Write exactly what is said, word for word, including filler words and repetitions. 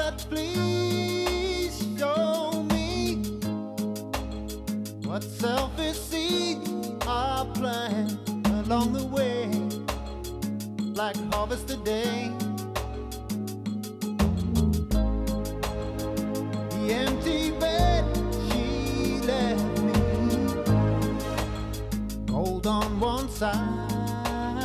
touch, please show me what selfish seeds are planted along the way, like harvest today. The empty bed she left me, cold on one side,